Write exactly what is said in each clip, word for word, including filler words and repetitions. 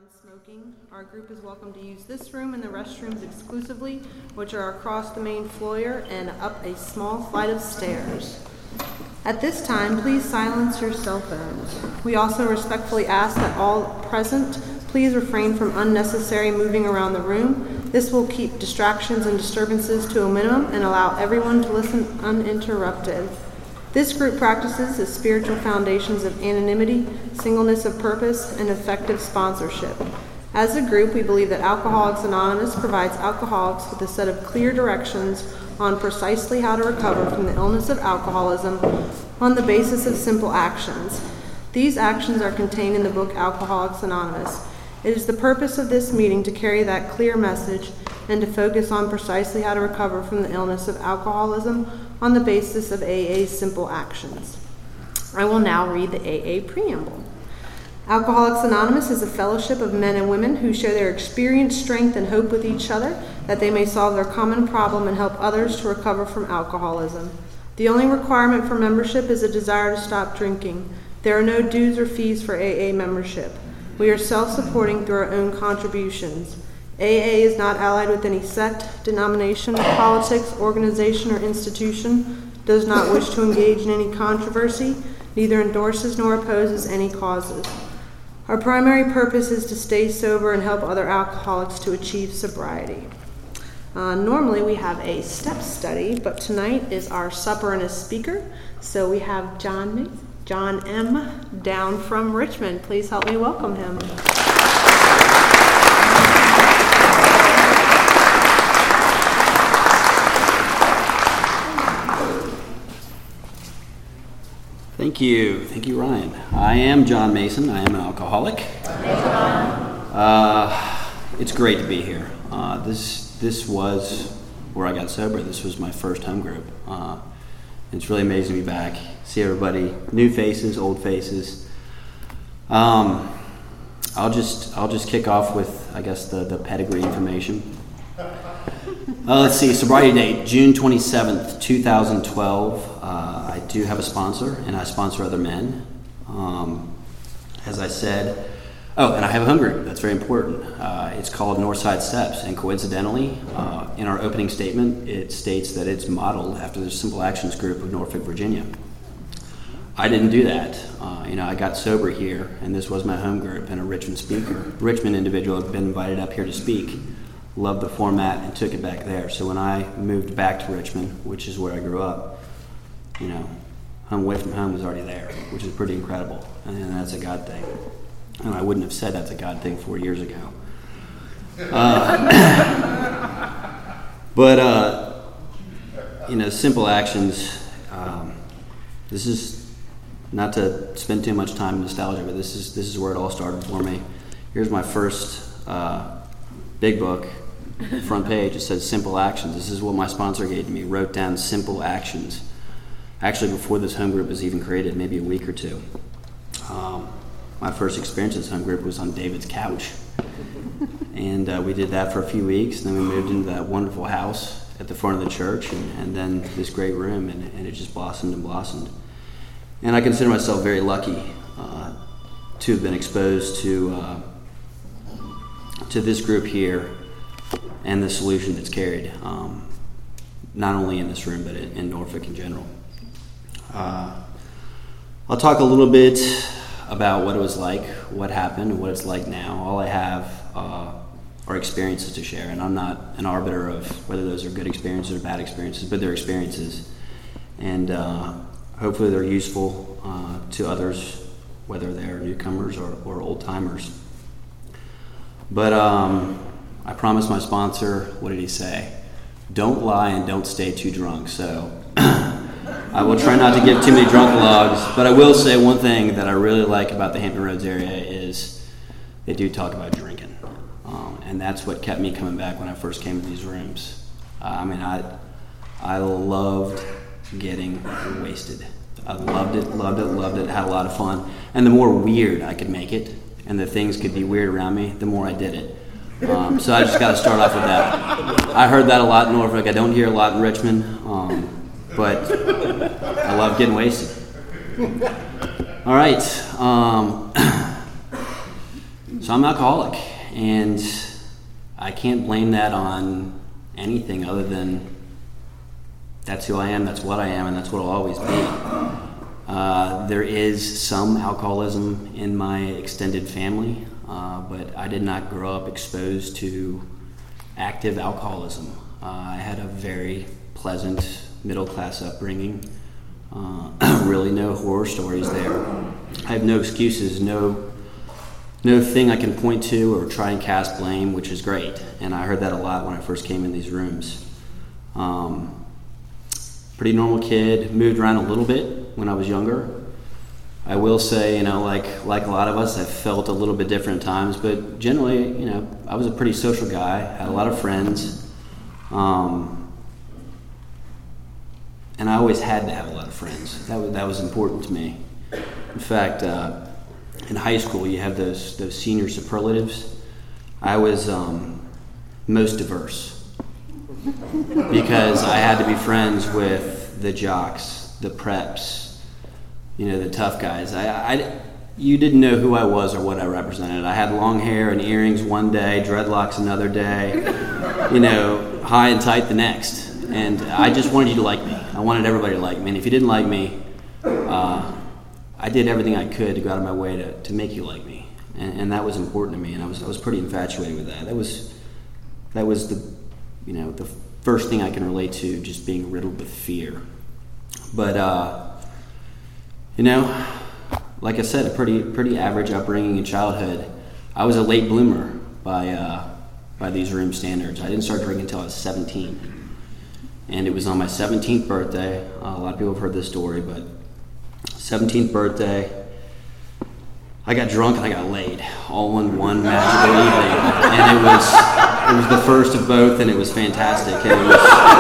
non-smoking, our group is welcome to use this room and the restrooms exclusively, which are across the main foyer and up a small flight of stairs. At this time, please silence your cell phones. We also respectfully ask that all present please refrain from unnecessary moving around the room. This will keep distractions and disturbances to a minimum and allow everyone to listen uninterrupted. This group practices the spiritual foundations of anonymity, singleness of purpose, and effective sponsorship. As a group, we believe that Alcoholics Anonymous provides alcoholics with a set of clear directions on precisely how to recover from the illness of alcoholism on the basis of simple actions. These actions are contained in the book Alcoholics Anonymous. It is the purpose of this meeting to carry that clear message and to focus on precisely how to recover from the illness of alcoholism on the basis of A A's simple actions. I will now read the A A preamble. Alcoholics Anonymous is a fellowship of men and women who share their experience, strength, and hope with each other that they may solve their common problem and help others to recover from alcoholism. The only requirement for membership is a desire to stop drinking. There are no dues or fees for A A membership. We are self-supporting through our own contributions. A A is not allied with any sect, denomination, politics, organization, or institution, does not wish to engage in any controversy, neither endorses nor opposes any causes. Our primary purpose is to stay sober and help other alcoholics to achieve sobriety. Uh, normally we have a step study, but tonight is our supper and a speaker. So we have John, John M. down from Richmond. Please help me welcome him. Thank you. Thank you, Ryan. I am John Mason. I am an alcoholic. Uh, it's great to be here. Uh, this this was where I got sober. This was my first home group. Uh, it's really amazing to be back, see everybody, new faces, old faces. Um, I'll just I'll just kick off with, I guess, the, the pedigree information. Uh, let's see, sobriety date, June twenty-seventh, twenty twelve. Uh, I do have a sponsor, and I sponsor other men. Um, as I said, oh, and I have a home group. That's very important. Uh, it's called Northside Steps, and coincidentally, uh, in our opening statement, it states that it's modeled after the Simple Actions group of Norfolk, Virginia. I didn't do that. Uh, you know, I got sober here, and this was my home group, and a Richmond speaker, Richmond individual had been invited up here to speak. Loved the format and took it back there. So when I moved back to Richmond, which is where I grew up, you know, home away from home was already there, which is pretty incredible. And that's a God thing. And I wouldn't have said that's a God thing four years ago. Uh, but, uh, you know, Simple Actions, um, this is, not to spend too much time in nostalgia, but this is this is where it all started for me. Here's my first uh, big book. Front page, it says Simple Actions. This is what my sponsor gave to me. Wrote down Simple Actions. Actually, before this home group was even created, maybe a week or two. Um, my first experience in this home group was on David's couch. And uh, we did that for a few weeks, and then we moved into that wonderful house at the front of the church, and, and then this great room, and, and it just blossomed and blossomed. And I consider myself very lucky uh, to have been exposed to uh, to this group here and the solution that's carried, um, not only in this room, but in, in Norfolk in general. Uh, I'll talk a little bit about what it was like, what happened, and what it's like now. All I have uh, are experiences to share, and I'm not an arbiter of whether those are good experiences or bad experiences, but they're experiences. And uh, hopefully they're useful uh, to others, whether they're newcomers or, or old-timers. But um, I promised my sponsor, what did he say? Don't lie and don't stay too drunk. So I will try not to give too many drunk logs, but I will say one thing that I really like about the Hampton Roads area is they do talk about drinking. Um, and that's what kept me coming back when I first came to these rooms. Uh, I mean, I I loved getting wasted. I loved it, loved it, loved it, had a lot of fun. And the more weird I could make it, and the things could be weird around me, the more I did it. Um, so I just got to start off with that. I heard that a lot in Norfolk. I don't hear a lot in Richmond, um, but I love getting wasted. All right. Um, so I'm an alcoholic, and I can't blame that on anything other than that's who I am, that's what I am, and that's what I'll always be. Uh, there is some alcoholism in my extended family, uh, but I did not grow up exposed to active alcoholism. Uh, I had a very pleasant middle-class upbringing. Uh, really no horror stories there. I have no excuses, no no thing I can point to or try and cast blame, which is great. And I heard that a lot when I first came in these rooms. Um, pretty normal kid, moved around a little bit when I was younger. I will say, you know, like like a lot of us, I felt a little bit different at times, but generally, you know, I was a pretty social guy, had a lot of friends. Um, And I always had to have a lot of friends. That was, that was important to me. In fact, uh, in high school, you have those those senior superlatives. I was um, most diverse because I had to be friends with the jocks, the preps, you know, the tough guys. I, I, you didn't know who I was or what I represented. I had long hair and earrings one day, dreadlocks another day, you know, high and tight the next. And I just wanted you to like me. I wanted everybody to like me. And if you didn't like me, uh, I did everything I could to go out of my way to, to make you like me. And, and that was important to me. And I was I was pretty infatuated with that. That was that was the you know the first thing I can relate to, just being riddled with fear. But uh, you know, like I said, a pretty pretty average upbringing in childhood. I was a late bloomer by uh, by these room standards. I didn't start drinking until I was seventeen. And it was on my seventeenth birthday. Uh, a lot of people have heard this story, but seventeenth birthday, I got drunk and I got laid all in one magical evening. And it was it was the first of both, and it was fantastic. And it was,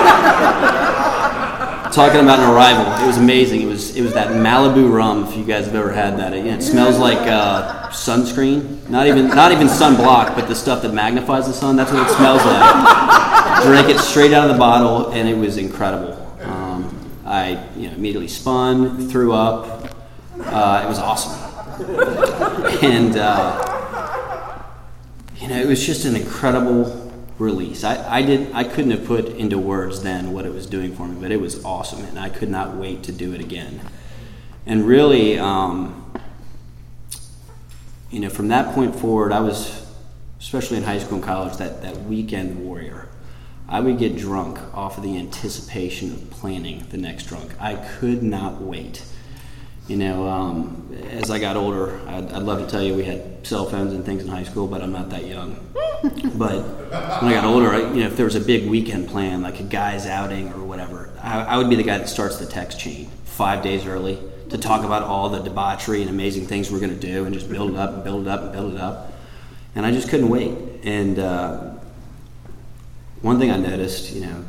talking about an arrival, it was amazing. It was it was that Malibu rum, if you guys have ever had that. It, it smells like uh, sunscreen, not even not even sunblock, but the stuff that magnifies the sun. That's what it smells like. Drank it straight out of the bottle, and it was incredible. Um, I, you know, immediately spun, threw up. Uh, it was awesome, and uh, you know, it was just an incredible release. I, I did, I couldn't have put into words then what it was doing for me, but it was awesome, and I could not wait to do it again. And really, um, you know, from that point forward, I was, especially in high school and college, that that weekend warrior. I would get drunk off of the anticipation of planning the next drunk. I could not wait. You know, um, as I got older, I'd, I'd love to tell you we had cell phones and things in high school, but I'm not that young. But when I got older, I, you know, if there was a big weekend plan, like a guy's outing or whatever, I, I would be the guy that starts the text chain five days early to talk about all the debauchery and amazing things we're going to do and just build it up and build it up and build it up. And I just couldn't wait. And uh, one thing I noticed, you know,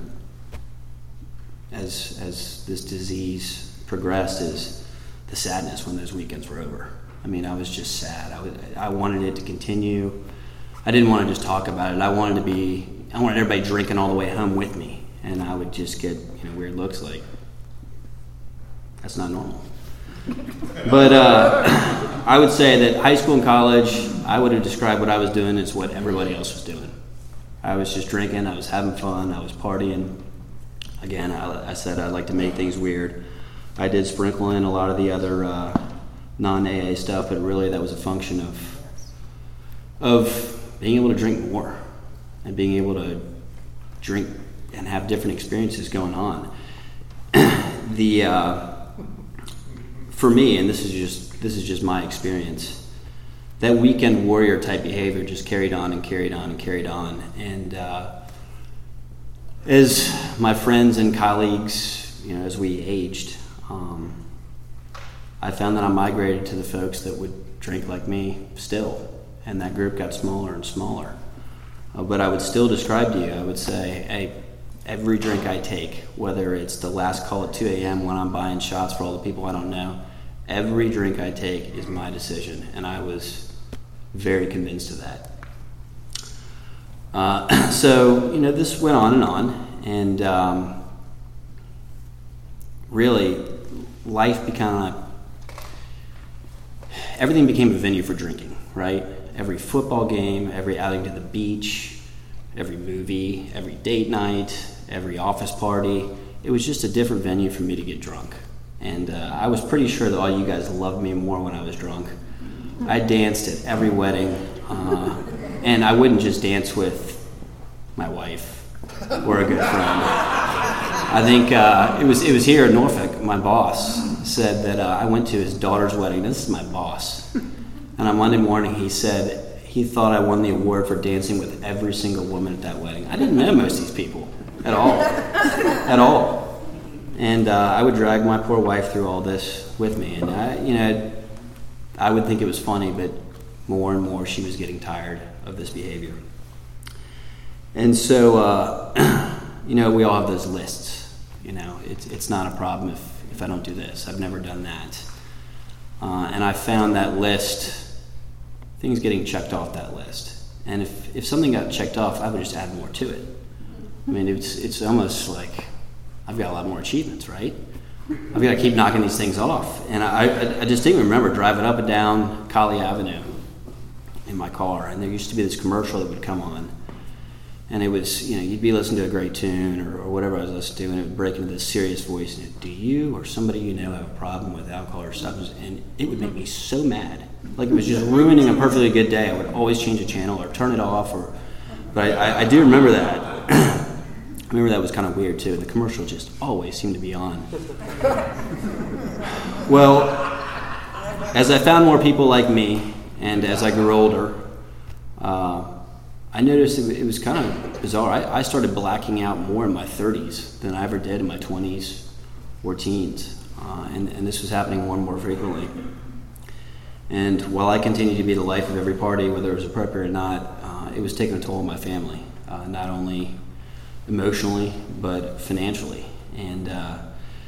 as as this disease progressed is the sadness when those weekends were over. I mean, I was just sad. I was, I wanted it to continue. I didn't want to just talk about it. I wanted to be, I wanted everybody drinking all the way home with me. And I would just get, you know, weird looks like, that's not normal. But uh, I would say that high school and college, I would have described what I was doing as what everybody else was doing. I was just drinking, I was having fun, I was partying. Again, I, I said I'd like to make things weird. I did sprinkle in a lot of the other uh, non-A A stuff, but really that was a function of of being able to drink more and being able to drink and have different experiences going on. the uh, for me, and this is just this is just my experience, that weekend warrior type behavior just carried on and carried on and carried on. And uh, as my friends and colleagues, you know, as we aged, um, I found that I migrated to the folks that would drink like me still, and that group got smaller and smaller. Uh, but I would still describe to you, I would say, hey, every drink I take, whether it's the last call at two a.m. when I'm buying shots for all the people I don't know, every drink I take is my decision, and I was very convinced of that. Uh, so, you know, this went on and on, and um, really, life became, everything became a venue for drinking, right? every football game, every outing to the beach, every movie, every date night, every office party. It was just a different venue for me to get drunk. And uh, I was pretty sure that all you guys loved me more when I was drunk. I danced at every wedding, uh, and I wouldn't just dance with my wife or a good friend. I think uh, it was it was here in Norfolk. My boss said that uh, I went to his daughter's wedding. This is my boss. And on Monday morning, he said he thought I won the award for dancing with every single woman at that wedding. I didn't know most of these people at all, at all. And uh, I would drag my poor wife through all this with me. And I, you know, I would think it was funny, but more and more she was getting tired of this behavior. And so, uh, you know, we all have those lists. You know, it's it's not a problem if, if I don't do this. I've never done that. Uh, and I found that list, things getting checked off that list. And if, if something got checked off, I would just add more to it. I mean, it's it's almost like I've got a lot more achievements, right? I've got to keep knocking these things off. And I, I, I distinctly remember driving up and down Colley Avenue in my car, and there used to be this commercial that would come on. And it was, you know, you'd be listening to a great tune or, or whatever I was listening to, and it would break into this serious voice. And it, do you or somebody you know have a problem with alcohol or substance? And it would make me so mad. Like it was just ruining a perfectly good day. I would always change a channel or turn it off. Or, but I, I, I do remember that. I remember that was kind of weird too. The commercial just always seemed to be on. Well, as I found more people like me, and as I grew older, uh, I noticed it was kind of bizarre. I, I started blacking out more in my thirties than I ever did in my twenties or teens. Uh, and, and this was happening more and more frequently. And while I continued to be the life of every party, whether it was appropriate or not, uh, it was taking a toll on my family, uh, not only emotionally, but financially. And, uh,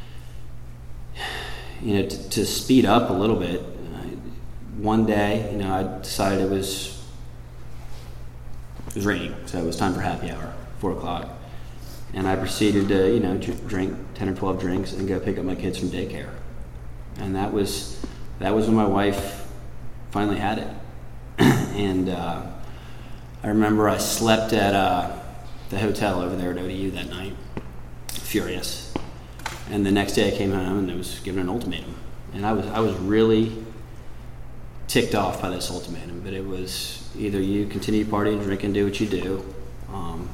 you know, t- to speed up a little bit, uh, one day, you know, I decided it was, it was raining, so it was time for happy hour, four o'clock. And I proceeded to, you know, drink ten or twelve drinks and go pick up my kids from daycare. And that was, that was when my wife finally had it. And uh, I remember I slept at, uh, the hotel over there at O D U that night, furious. And the next day I came home and I was given an ultimatum. And I was I was really ticked off by this ultimatum, but it was either you continue to party and drink and do what you do, um,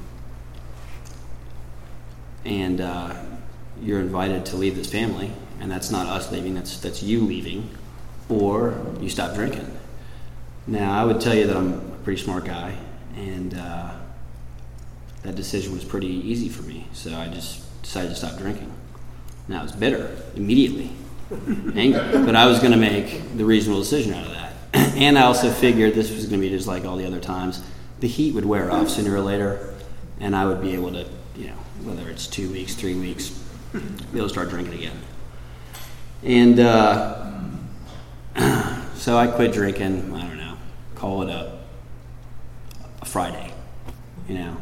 and uh, you're invited to leave this family, and that's not us leaving, that's that's you leaving, or you stop drinking. Now, I would tell you that I'm a pretty smart guy, and uh, that decision was pretty easy for me, so I just decided to stop drinking. Now, I was bitter immediately, angry, but I was going to make the reasonable decision out of that. And I also figured this was going to be just like all the other times. The heat would wear off sooner or later, and I would be able to, you know, whether it's two weeks, three weeks, be able to start drinking again. And uh, so I quit drinking, I don't know, call it a, a Friday, you know.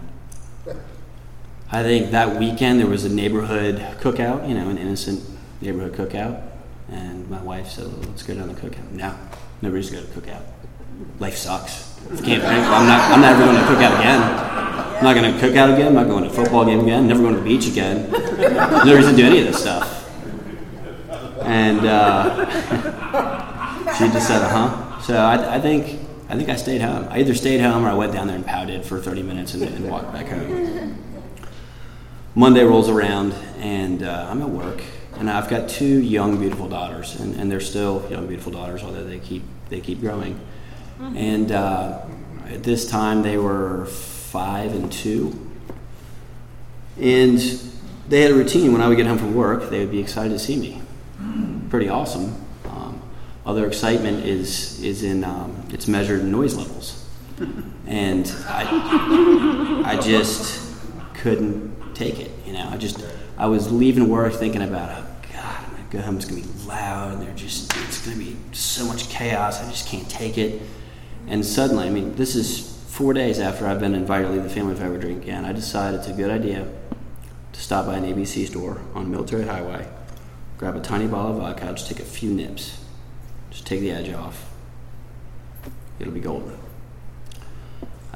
I think that weekend there was a neighborhood cookout, you know, an innocent neighborhood cookout. And my wife said, well, let's go down to the cookout. No, nobody's going to cookout. Life sucks. If you can't drink, well, I'm not, I'm not ever going to cookout again. I'm not going to cookout again. I'm not going to a football game again. Never going to the beach again. No reason to do any of this stuff. And uh, she just said, uh-huh. So I, I think I think I stayed home. I either stayed home or I went down there and pouted for thirty minutes and, and walked back home. Monday rolls around, and uh, I'm at work, and I've got two young, beautiful daughters, and, and they're still young, beautiful daughters, although they keep they keep growing. Mm-hmm. And uh, at this time, they were five and two, and they had a routine. When I would get home from work, they would be excited to see me. Pretty awesome. Um, other excitement is is in um, it's measured in noise levels, and I I just couldn't take it, you know. I just, I was leaving work thinking about, oh God, I'm gonna go home, it's gonna be loud, and they're just, it's gonna be so much chaos, I just can't take it. And suddenly, I mean, this is four days after I've been invited to leave the family if I ever drink again, I decided it's a good idea to stop by an A B C store on Military Highway, grab a tiny bottle of vodka, I'll just take a few nips, just take the edge off. It'll be golden.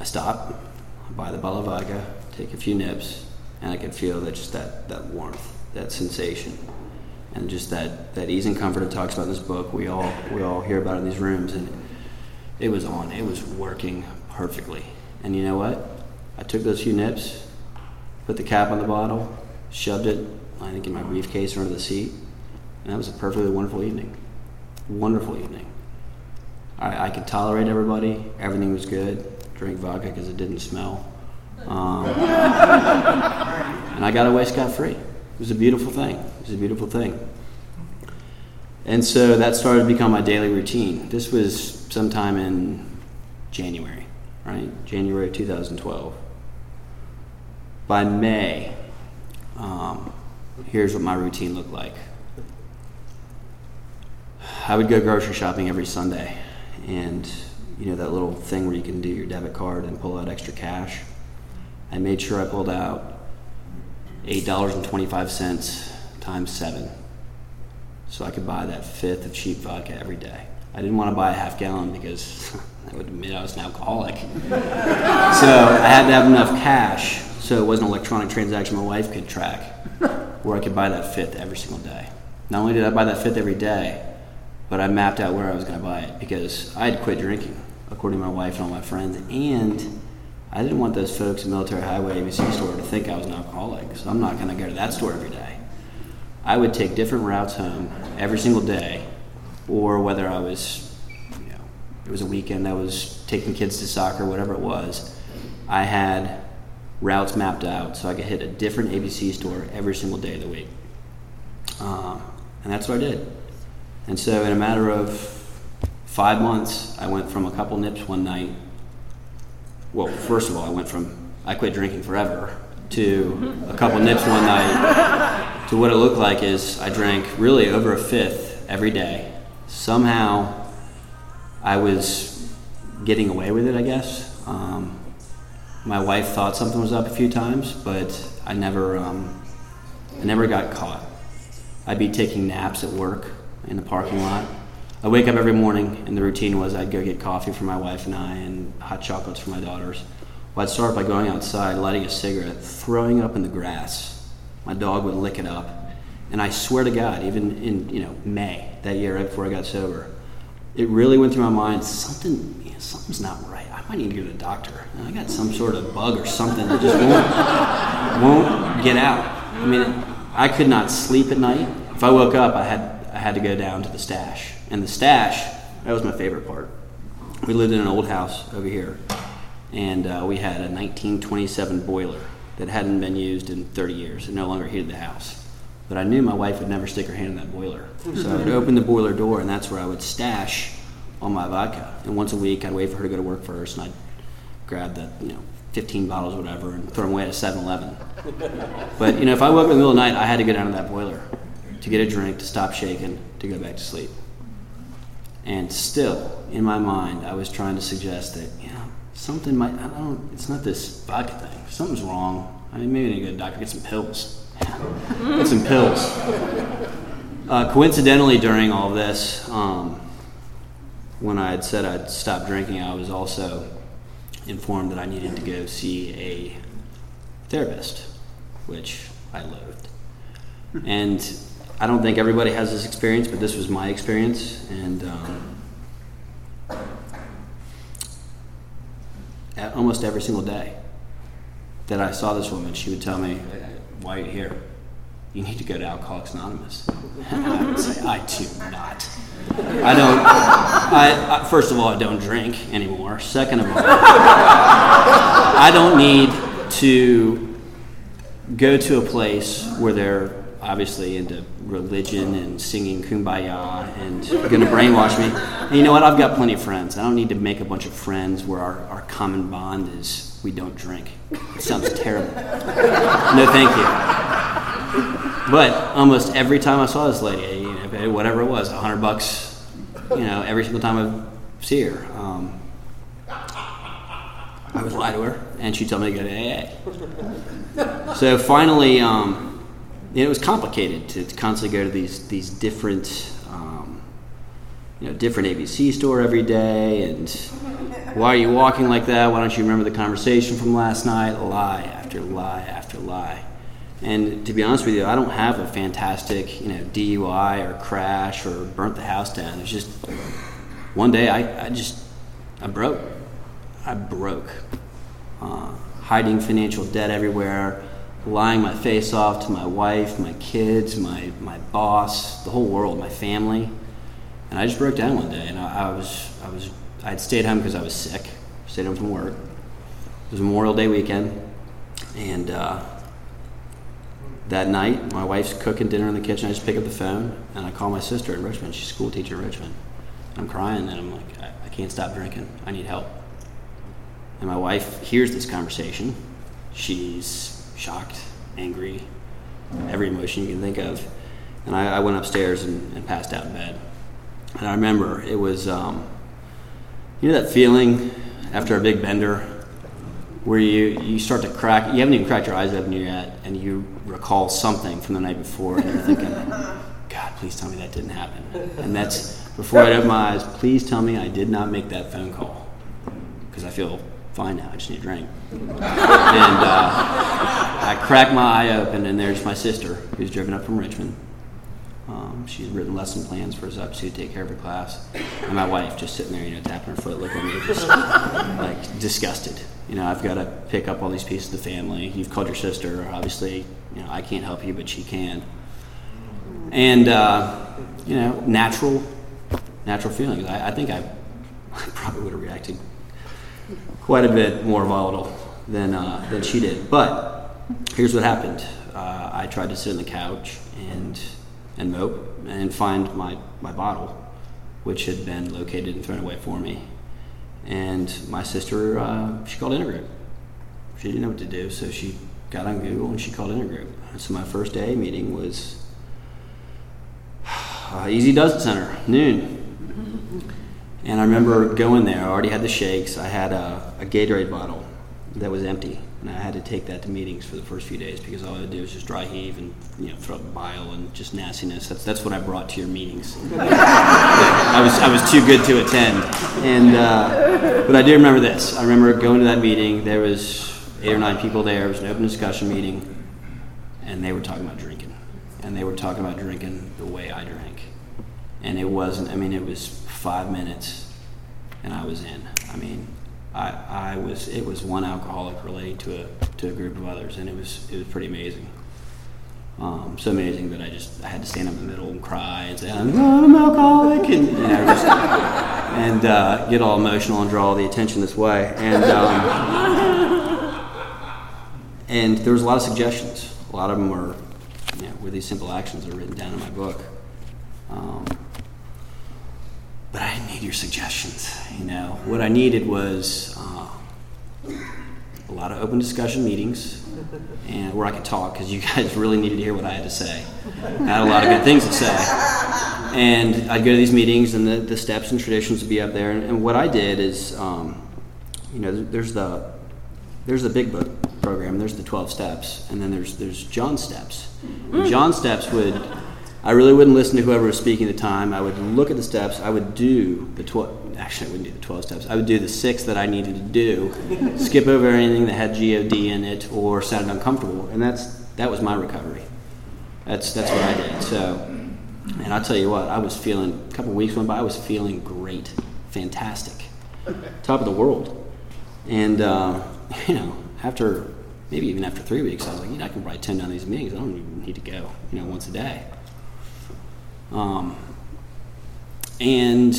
stop, I buy the bottle of vodka, take a few nips, and I could feel that just that, that warmth, that sensation, and just that, that ease and comfort it talks about in this book. We all we all hear about it in these rooms, and it was on. It was working perfectly. And you know what? I took those few nips, put the cap on the bottle, shoved it, I think, in my briefcase or under the seat, and that was a perfectly wonderful evening. Wonderful evening. I, I could tolerate everybody. Everything was good. Drink vodka because it didn't smell. Um, and I got away scot-free. It was a beautiful thing. It was a beautiful thing. And so that started to become my daily routine. This was sometime in January, right? January two thousand twelve. By May, um, here's what my routine looked like. I would go grocery shopping every Sunday, and you know that little thing where you can do your debit card and pull out extra cash. I made sure I pulled out eight dollars and twenty-five cents times seven, so I could buy that fifth of cheap vodka every day. I didn't want to buy a half gallon because that would admit I was an alcoholic. So I had to have enough cash so it wasn't an electronic transaction my wife could track, where I could buy that fifth every single day. Not only did I buy that fifth every day, but I mapped out where I was going to buy it because I had quit drinking, according to my wife and all my friends, and I didn't want those folks at Military Highway A B C store to think I was an alcoholic, so I'm not going to go to that store every day. I would take different routes home every single day, or whether I was, you know, it was a weekend, I was taking kids to soccer, whatever it was, I had routes mapped out so I could hit a different A B C store every single day of the week. Uh, and that's what I did. And so in a matter of five months, I went from a couple nips one night. Well, first of all, I went from, I quit drinking forever, to a couple nips one night, to what it looked like is I drank really over a fifth every day. Somehow, I was getting away with it, I guess. Um, my wife thought something was up a few times, but I never, um, I never got caught. I'd be taking naps at work in the parking lot. I wake up every morning, and the routine was I'd go get coffee for my wife and I and hot chocolates for my daughters. Well, I'd start by going outside, lighting a cigarette, throwing it up in the grass. My dog would lick it up. And I swear to God, even in you know May that year, right before I got sober, it really went through my mind, something, you know, something's not right. I might need to go to the doctor. I got some sort of bug or something that just won't, won't get out. I mean, I could not sleep at night. If I woke up, I had I had to go down to the stash. And the stash, that was my favorite part. We lived in an old house over here, and uh, we had a nineteen twenty-seven boiler that hadn't been used in thirty years. It no longer heated the house. But I knew my wife would never stick her hand in that boiler. So I would open the boiler door, and that's where I would stash all my vodka. And once a week, I'd wait for her to go to work first, and I'd grab the, you know, fifteen bottles or whatever and throw them away at a seven eleven. But, you know, if I woke up in the middle of the night, I had to go down to that boiler to get a drink, to stop shaking, to go back to sleep. And still, in my mind, I was trying to suggest that, you know, something might, I don't, it's not this vodka thing. Something's wrong. I mean, maybe I need to go to the doctor, get some pills. Get some pills. Uh, coincidentally, during all of this, um, when I had said I'd stop drinking, I was also informed that I needed to go see a therapist, which I loathed. And I don't think everybody has this experience, but this was my experience. And um, at almost every single day that I saw this woman, she would tell me, "Why are you here? You need to go to Alcoholics Anonymous." And I would say, "I do not. I don't. I, I first of all, I don't drink anymore. Second of all, I don't need to go to a place where they're obviously into religion and singing Kumbaya and going to brainwash me. And you know what? I've got plenty of friends. I don't need to make a bunch of friends where our, our common bond is we don't drink. It sounds terrible. No, thank you." But almost every time I saw this lady, you know, whatever it was, a hundred bucks, you know, every single time I see her, um, I would lie to her, and she'd tell me to go to A A. So finally, um, you know, it was complicated to, to constantly go to these these different um, you know, different A B C store every day, and why are you walking like that? Why don't you remember the conversation from last night? Lie after lie after lie. And to be honest with you, I don't have a fantastic, you know, D U I or crash or burnt the house down. It's just one day I, I just, I broke. I broke. Uh, hiding financial debt everywhere, lying my face off to my wife, my kids, my, my boss, the whole world, my family. And I just broke down one day, and I, I was, I was, I'd stayed home because I was sick. Stayed home from work. It was Memorial Day weekend, and uh, that night, my wife's cooking dinner in the kitchen. I just pick up the phone, and I call my sister in Richmond. She's a school teacher in Richmond. I'm crying, and I'm like, I, I can't stop drinking. I need help. And my wife hears this conversation. She's shocked, angry, every emotion you can think of. And I, I went upstairs and, and passed out in bed. And I remember it was, um, you know that feeling after a big bender where you, you start to crack, you haven't even cracked your eyes open yet, and you recall something from the night before, and you're thinking, God, please tell me that didn't happen. And that's, before I open my eyes, please tell me I did not make that phone call, because I feel fine now, I just need a drink. And uh, I crack my eye open, and there's my sister, who's driven up from Richmond. Um, she's written lesson plans for us up to take care of her class. And my wife just sitting there, you know, tapping her foot, looking at me, just like disgusted. You know, I've got to pick up all these pieces of the family. You've called your sister. Obviously, you know, I can't help you, but she can. And, uh, you know, natural, natural feelings. I, I think I, I probably would have reacted quite a bit more volatile than uh, than she did. But here's what happened. Uh, I tried to sit on the couch and and mope and find my, my bottle, which had been located and thrown away for me. And my sister, uh, she called Intergroup. She didn't know what to do, so she got on Google and she called Intergroup. And so my first A A meeting was uh, Easy Does It Center, noon. And I remember going there. I already had the shakes. I had a, a Gatorade bottle that was empty, and I had to take that to meetings for the first few days because all I would do was just dry heave and, you know, throw up bile and just nastiness. That's that's what I brought to your meetings. I was I was too good to attend, and uh, but I do remember this. I remember going to that meeting. There was eight or nine people there. It was an open discussion meeting, and they were talking about drinking, and they were talking about drinking the way I drank, and it wasn't. I mean, it was five minutes, and I was in. I mean. I, I was. It was one alcoholic relating to a to a group of others, and it was it was pretty amazing. Um, so amazing that I just I had to stand up in the middle and cry and say I'm not an alcoholic, and you know, just, and uh, get all emotional and draw all the attention this way. And um, and there was a lot of suggestions. A lot of them were, you know, were these simple actions that are written down in my book. Um, But I didn't need your suggestions, you know. What I needed was uh, a lot of open discussion meetings and where I could talk, because you guys really needed to hear what I had to say. I had a lot of good things to say. And I'd go to these meetings, and the, the steps and traditions would be up there. And, and what I did is, um, you know, there's the there's the Big Book program, there's the twelve steps, and then there's there's John's steps. And John's steps would... I really wouldn't listen to whoever was speaking at the time. I would look at the steps. I would do the twelve. Actually, I wouldn't do the twelve steps. I would do the six that I needed to do. Skip over anything that had G O D in it or sounded uncomfortable, and that's that was my recovery. That's that's what I did. So, and I'll tell you what, I was feeling. A couple of weeks went by. I was feeling great, fantastic, top of the world. And uh, you know, after maybe even after three weeks, I was like, you know, I can probably attend down these meetings. I don't even need to go, you know, once a day. Um, and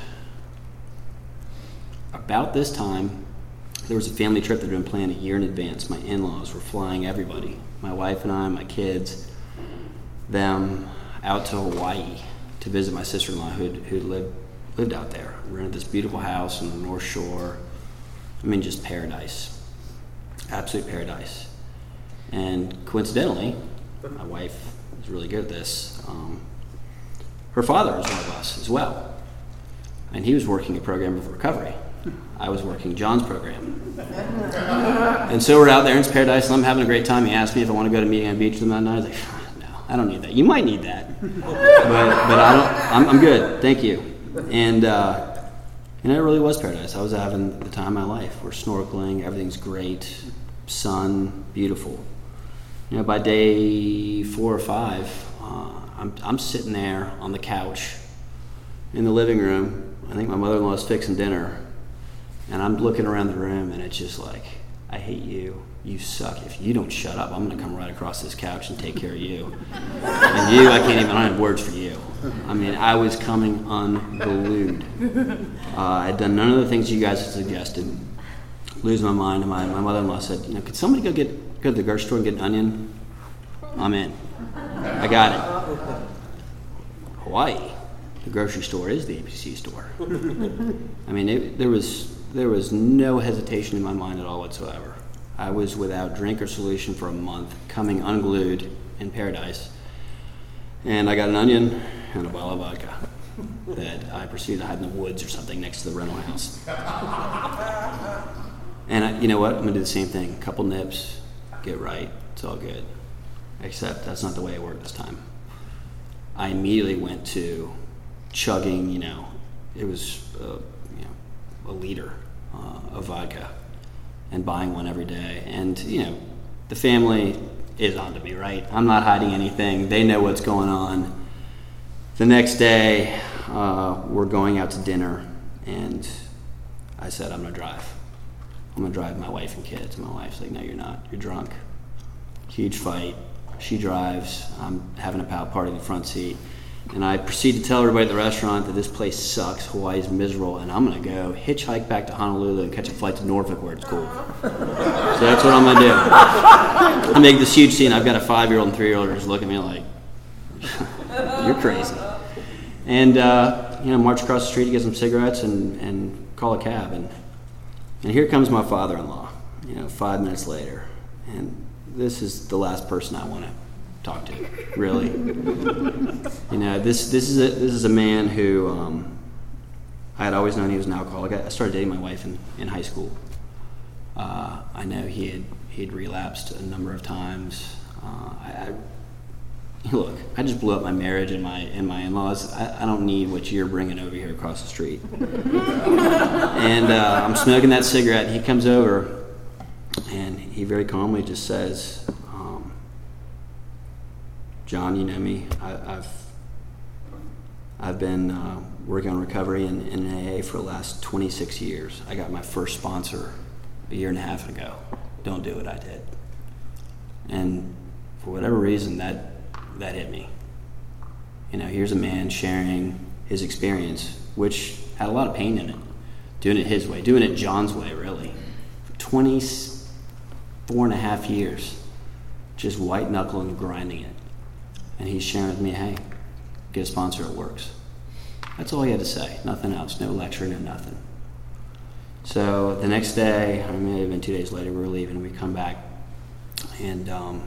about this time, there was a family trip that had been planned a year in advance. My in-laws were flying everybody, my wife and I, my kids, them, out to Hawaii to visit my sister-in-law who who lived lived out there. We rented this beautiful house on the North Shore. I mean, just paradise, absolute paradise. And coincidentally, my wife is really good at this. Um, Her father was one of us as well, and he was working a program of recovery. I was working John's program. And so we're out there in paradise, and I'm having a great time. He asked me if I want to go to a meeting on the beach with him that night. I was like, no, I don't need that. You might need that, but but I don't. I'm, I'm good, thank you. And, uh, and it really was paradise. I was having the time of my life. We're snorkeling, everything's great, sun, beautiful. You know, by day four or five, uh, I'm, I'm sitting there on the couch in the living room. I think my mother-in-law's fixing dinner. And I'm looking around the room, and it's just like, I hate you. You suck. If you don't shut up, I'm going to come right across this couch and take care of you. And you, I can't even, I don't have words for you. I mean, I was coming unglued. Uh, I'd done none of the things you guys had suggested. Lose my mind. And my, my mother-in-law said, you know, could somebody go get go to the grocery store and get an onion? I'm in. I got it. Hawaii. The grocery store is the A B C store. I mean, it, there was there was no hesitation in my mind at all whatsoever. I was without drink or solution for a month, coming unglued in paradise. And I got an onion and a bottle of vodka that I proceeded to hide in the woods or something next to the rental house. And I, you know what? I'm going to do the same thing. A couple nips, get right, it's all good. Except that's not the way it worked this time. I immediately went to chugging, you know, it was uh, you know, a liter uh, of vodka and buying one every day. And, you know, the family is onto me, right? I'm not hiding anything. They know what's going on. The next day, uh, we're going out to dinner, and I said, I'm going to drive. I'm going to drive my wife and kids. My wife's like, no, you're not. You're drunk. Huge fight. She drives. I'm having a pow party in the front seat. And I proceed to tell everybody at the restaurant that this place sucks, Hawaii's miserable, and I'm going to go hitchhike back to Honolulu and catch a flight to Norfolk where it's cool. So that's what I'm going to do. I make this huge scene. I've got a five-year-old and three-year-old who just look at me like, you're crazy. And, uh, you know, march across the street to get some cigarettes and, and call a cab. And, and here comes my father-in-law, you know, five minutes later. And this is the last person I want to talk to, really. You know, this this is a this is a man who um, I had always known he was an alcoholic. I started dating my wife in, in high school. Uh, I know he had he had relapsed a number of times. Uh, I, I look, I just blew up my marriage and my and my in-laws. I, I don't need what you're bringing over here across the street. And uh, I'm smoking that cigarette. And he comes over, and he very calmly just says, John, you know me. I, I've I've been uh, working on recovery in, in A A for the last twenty-six years. I got my first sponsor a year and a half ago. Don't do what I did. And for whatever reason, that that hit me. You know, here's a man sharing his experience, which had a lot of pain in it. Doing it his way, doing it John's way, really. For twenty-four and a half years, just white knuckling and grinding it. And he's sharing with me, hey, get a sponsor, it works. That's all he had to say, nothing else, no lecture, no nothing. So the next day, I mean, it may have been two days later, we were leaving, we come back, and um,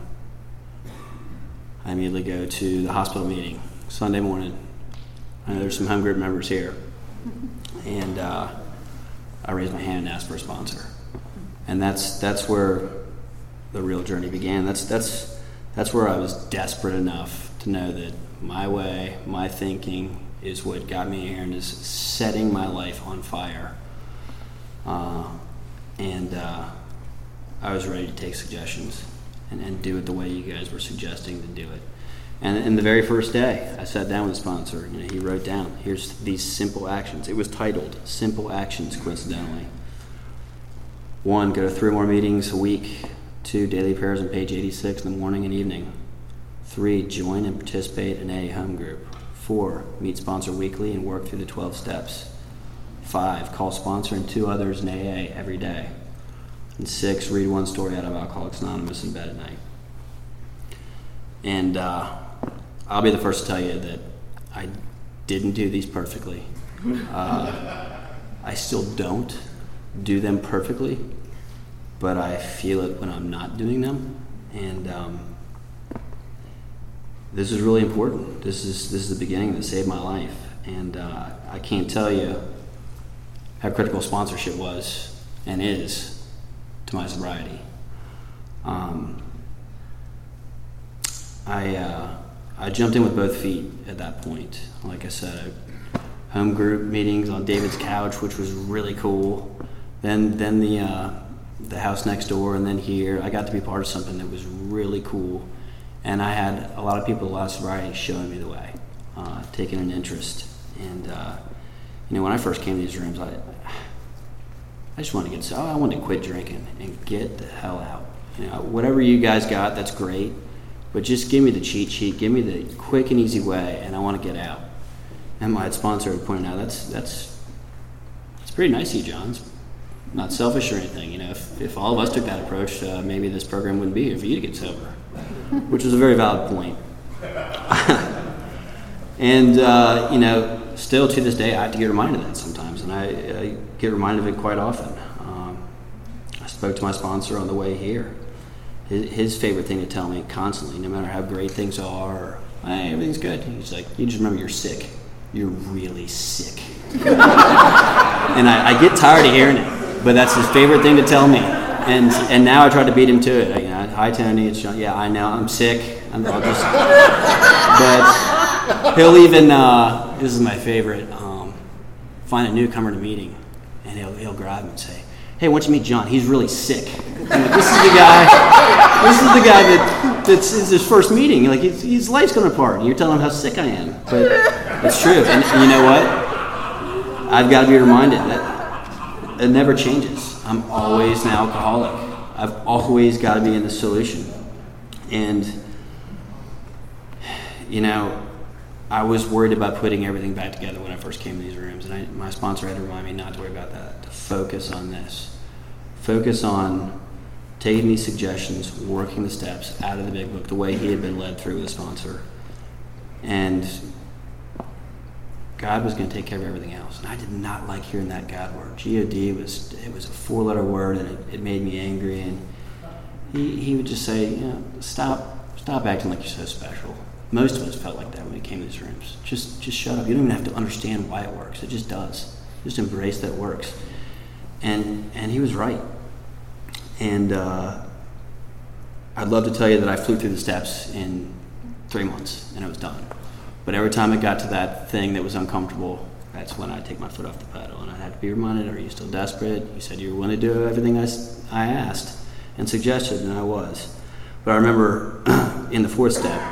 I immediately go to the hospital meeting, Sunday morning. I know there's some home group members here. And uh, I raised my hand and asked for a sponsor. And that's that's where the real journey began. That's that's That's where I was desperate enough to know that my way, my thinking is what got me here and is setting my life on fire. Uh, and uh, I was ready to take suggestions and, and do it the way you guys were suggesting to do it. And, and the very first day, I sat down with the sponsor. You know, he wrote down, here's these simple actions. It was titled Simple Actions, coincidentally. One, go to three more meetings a week. Two, daily prayers on page eighty-six in the morning and evening. Three, join and participate in a home group. Four, meet sponsor weekly and work through the twelve steps. Five, call sponsor and two others in A A every day. And six, read one story out of Alcoholics Anonymous in bed at night. And uh, I'll be the first to tell you that I didn't do these perfectly. Uh, I still don't do them perfectly. But I feel it when I'm not doing them, and um, this is really important. This is this is the beginning that saved my life, and uh, I can't tell you how critical sponsorship was and is to my sobriety. Um, I uh, I jumped in with both feet at that point. Like I said, I, home group meetings on David's couch, which was really cool. Then then the uh, the house next door, and then here. I got to be part of something that was really cool. And I had a lot of people, a lot of sobriety showing me the way, uh, taking an interest. And, uh, you know, when I first came to these rooms, I I just wanted to get, so I wanted to quit drinking and get the hell out. You know, whatever you guys got, that's great. But just give me the cheat sheet, give me the quick and easy way, and I want to get out. And my sponsor had pointed out, that's, that's, that's pretty nice of you, John. It's not selfish or anything. You know, if, if all of us took that approach, uh, maybe this program wouldn't be here for you to get sober. Which was a very valid point. And, uh, you know, still to this day, I have to get reminded of that sometimes, and I, I get reminded of it quite often. Um, I spoke to my sponsor on the way here. His, his favorite thing to tell me constantly, no matter how great things are, or, hey, everything's good. He's like, you just remember you're sick. You're really sick. And I, I get tired of hearing it, but that's his favorite thing to tell me. And and now I try to beat him to it. I, you know, hi Tony, it's John. Yeah, I know, I'm sick. I'm, I'll just, but he'll even. Uh, this is my favorite. Um, find a newcomer to meeting, and he'll he'll grab him and say, "Hey, why don't you meet John? He's really sick." I'm like, this is the guy. This is the guy that that's it's his first meeting. Like his, his life's going apart, and you're telling him how sick I am. But it's true, and, and you know what? I've got to be reminded that it never changes. I'm always an alcoholic. I've always got to be in the solution. And, you know, I was worried about putting everything back together when I first came to these rooms. And I, my sponsor had to remind me not to worry about that, to focus on this. Focus on taking these suggestions, working the steps out of the big book, the way he had been led through with a sponsor. And God was going to take care of everything else. And I did not like hearing that God word. G O D was, it was a four-letter word, and it, it made me angry. And he, he would just say, you know, stop, stop acting like you're so special. Most of us felt like that when we came to these rooms. Just, just shut up. You don't even have to understand why it works. It just does. Just embrace that it works. And, and he was right. And uh, I'd love to tell you that I flew through the steps in three months, and it was done. But every time it got to that thing that was uncomfortable, that's when I'd take my foot off the pedal. And I'd have to be reminded, are you still desperate? You said you were willing to do everything I, I asked and suggested, and I was. But I remember in the fourth step,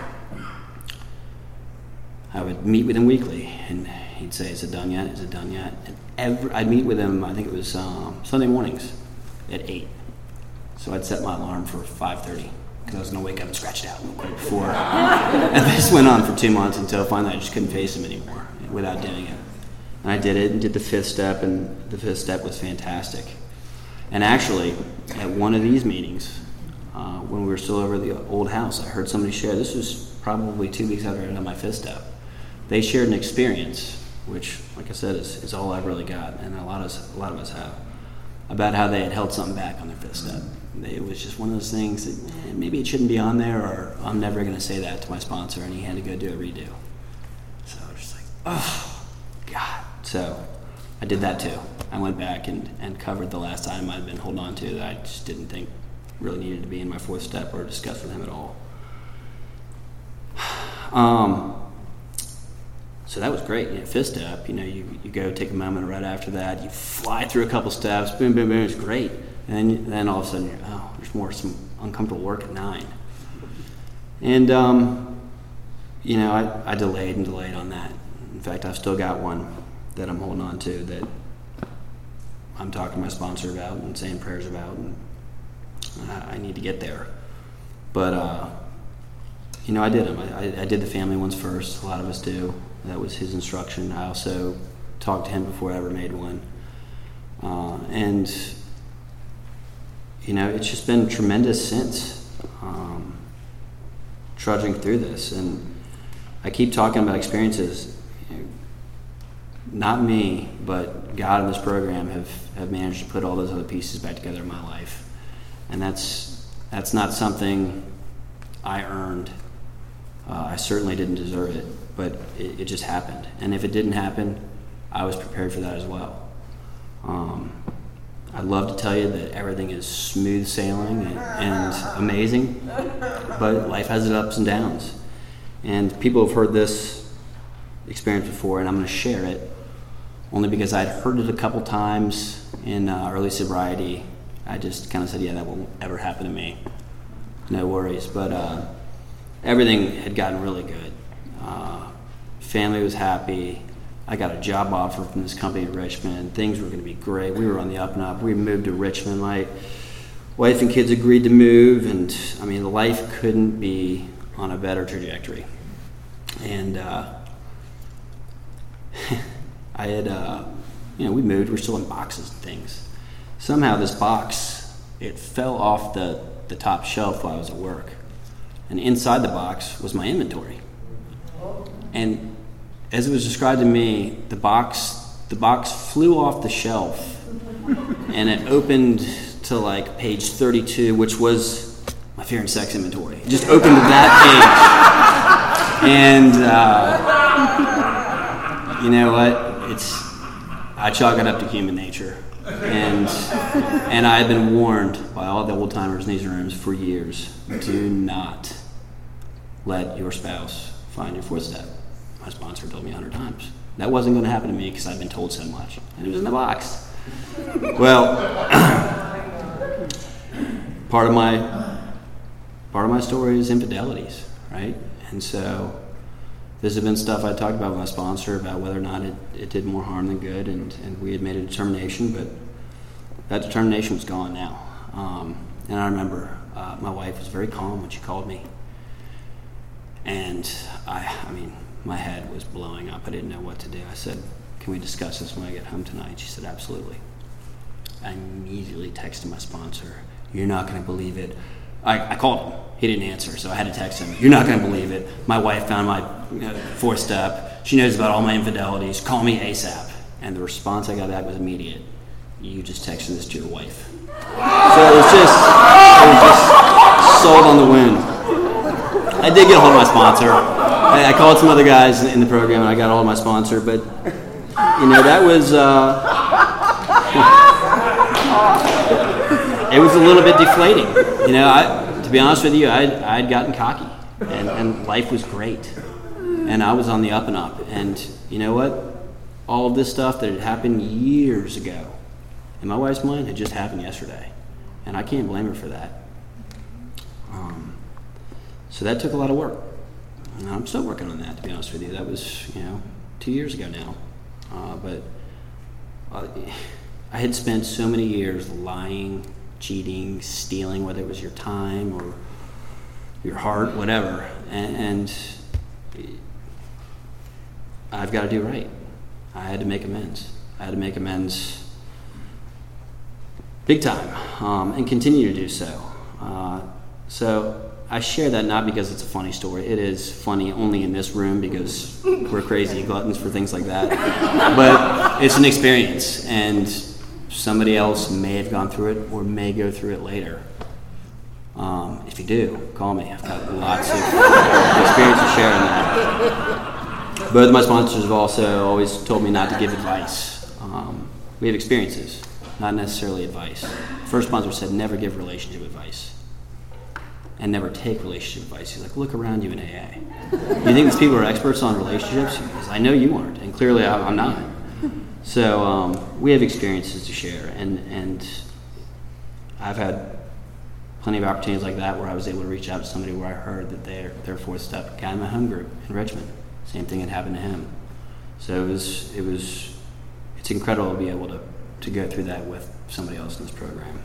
I would meet with him weekly, and he'd say, is it done yet? Is it done yet? And every, I'd meet with him, I think it was um, Sunday mornings at eight. So I'd set my alarm for five thirty. Because I was going to wake up and scratch it out real quick before. And this went on for two months until finally I just couldn't face him anymore without doing it. And I did it and did the fifth step, and the fifth step was fantastic. And actually, at one of these meetings, uh, when we were still over at the old house, I heard somebody share, this was probably two weeks after I had done my fifth step. They shared an experience, which, like I said, is, is all I've really got, and a lot of us, a lot of us have, about how they had held something back on their fifth step. It was just one of those things that eh, maybe it shouldn't be on there, or I'm never going to say that to my sponsor, and he had to go do a redo. So I was just like, oh, God. So I did that too. I went back and, and covered the last item I'd been holding on to that I just didn't think really needed to be in my fourth step or discussed with him at all. Um, so that was great. You know, fifth step, you know, you, you go take a moment right after that, you fly through a couple steps, boom, boom, boom, it's great. And then, then all of a sudden, you're, oh, there's more some uncomfortable work at nine. And, um, you know, I, I delayed and delayed on that. In fact, I've still got one that I'm holding on to that I'm talking to my sponsor about and saying prayers about, and I, I need to get there. But, uh, you know, I did them. I, I did the family ones first. A lot of us do. That was his instruction. I also talked to him before I ever made one. Uh, and... You know, it's just been tremendous since um, trudging through this. And I keep talking about experiences. You know, not me, but God and this program have, have managed to put all those other pieces back together in my life. And that's that's not something I earned. Uh, I certainly didn't deserve it, but it, it just happened. And if it didn't happen, I was prepared for that as well. Um, I'd love to tell you that everything is smooth sailing and, and amazing, but life has its ups and downs. And people have heard this experience before, and I'm going to share it only because I'd heard it a couple times in uh, early sobriety. I just kind of said, yeah, that won't ever happen to me. No worries. But uh, everything had gotten really good. Uh, family was happy. I got a job offer from this company in Richmond. Things were going to be great. We were on the up and up. We moved to Richmond. My wife and kids agreed to move, and I mean, life couldn't be on a better trajectory. And uh, I had, uh, you know, we moved. We're still in boxes and things. Somehow this box, it fell off the, the top shelf while I was at work. And inside the box was my inventory. And as it was described to me, the box the box flew off the shelf and it opened to like page thirty-two, which was my fear and sex inventory. It just opened to that page. And uh, you know what? It's I chalk it up to human nature. And and I had been warned by all the old timers in these rooms for years: do not let your spouse find your fourth step. My sponsor told me a hundred times that wasn't going to happen to me because I'd been told so much, and it was in the box. Well, part of my part of my story is infidelities, right? And so this had been stuff I talked about with my sponsor about whether or not it, it did more harm than good, and, and we had made a determination, but that determination was gone now. Um, and I remember uh, my wife was very calm when she called me, and I, I mean, my head was blowing up. I didn't know what to do. I said, "Can we discuss this when I get home tonight?" She said, "Absolutely." I immediately texted my sponsor, "You're not going to believe it." I, I called him. He didn't answer, so I had to text him. "You're not going to believe it. My wife found my you know, fourth step. She knows about all my infidelities. Call me ASAP." And the response I got back was immediate. "You just texted this to your wife." So it was just, it was just sold on the wind. I did get a hold of my sponsor. I, I called some other guys in the program, and I got a hold of my sponsor. But you know, that was uh, it was a little bit deflating. You know, I. To be honest with you, I'd, I'd gotten cocky, and, and life was great, and I was on the up and up, and you know what? All of this stuff that had happened years ago, in my wife's mind, had just happened yesterday, and I can't blame her for that. Um, so that took a lot of work, and I'm still working on that, to be honest with you. That was, you know, two years ago now, uh, but uh, I had spent so many years lying, cheating, stealing, whether it was your time or your heart, whatever, and, and I've got to do right. I had to make amends. I had to make amends big time, um, and continue to do so. Uh, so I share that not because it's a funny story. It is funny only in this room because we're crazy gluttons for things like that. But it's an experience, and somebody else may have gone through it or may go through it later. Um, if you do, call me. I've got lots of experience to share in that. Both of my sponsors have also always told me not to give advice. Um, we have experiences, not necessarily advice. First sponsor said never give relationship advice and never take relationship advice. He's like, look around you in A A. You think these people are experts on relationships? Because I know you aren't, and clearly I, I'm not. So um, we have experiences to share, and, and I've had plenty of opportunities like that where I was able to reach out to somebody where I heard that their their fourth step guy in my home group in Richmond. Same thing had happened to him. So it was it was it's incredible to be able to, to go through that with somebody else in this program.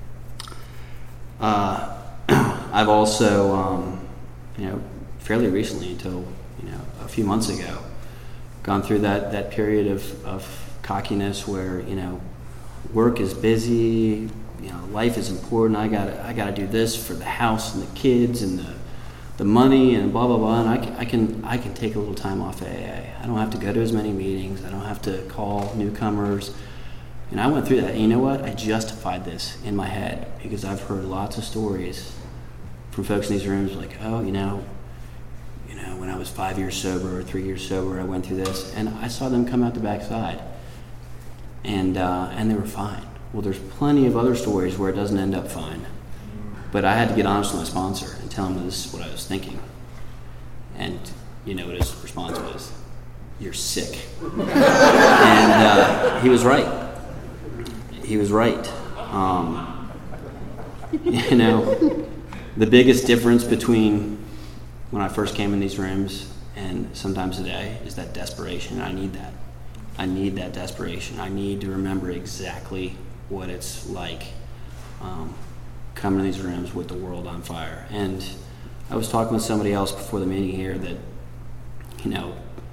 Uh, I've also um, you know fairly recently, until you know a few months ago, gone through that that period of of cockiness where, you know, work is busy, you know, life is important. I got I got to do this for the house and the kids and the the money and blah blah blah. And I can, I can I can take a little time off A A. I don't have to go to as many meetings. I don't have to call newcomers. And I went through that. And you know what? I justified this in my head because I've heard lots of stories from folks in these rooms like, oh, you know, you know, when I was five years sober or three years sober, I went through this, and I saw them come out the backside. And uh, and they were fine. Well, there's plenty of other stories where it doesn't end up fine. But I had to get honest with my sponsor and tell him this is what I was thinking. And you know what his response was? you're sick. And uh, he was right. He was right. Um, you know, the biggest difference between when I first came in these rooms and sometimes today is that desperation. I need that. I need that desperation. I need to remember exactly what it's like um, coming to these rooms with the world on fire. And I was talking with somebody else before the meeting here that, you know,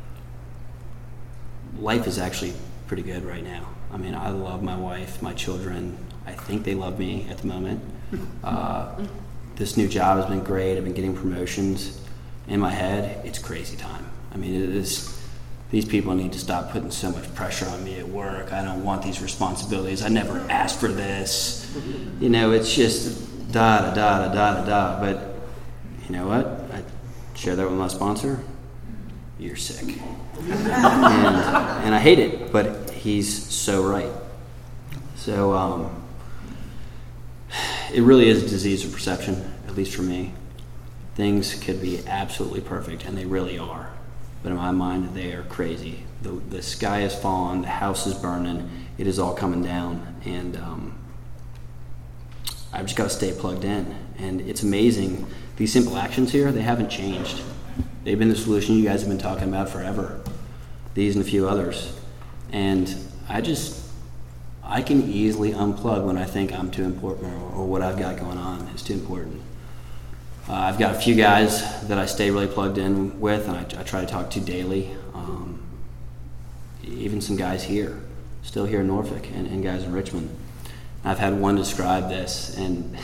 life is actually pretty good right now. I mean, I love my wife, my children. I think they love me at the moment. Uh, this new job has been great. I've been getting promotions. In my head, it's crazy time. I mean, it is. These people need to stop putting so much pressure on me at work. I don't want these responsibilities. I never asked for this. You know, it's just da da da da da da da. But you know what? I share that with my sponsor. You're sick. and, and I hate it, but he's so right. So um, it really is a disease of perception, at least for me. Things could be absolutely perfect, and they really are. But in my mind, they are crazy. The, the sky is falling, the house is burning, it is all coming down, and um, I've just got to stay plugged in. And it's amazing. These simple actions here, they haven't changed. They've been the solution you guys have been talking about forever. These and a few others. And I just, I can easily unplug when I think I'm too important or, or what I've got going on is too important. Uh, I've got a few guys that I stay really plugged in with and I, I try to talk to daily. Um, even some guys here, still here in Norfolk, and, and guys in Richmond. I've had one describe this, and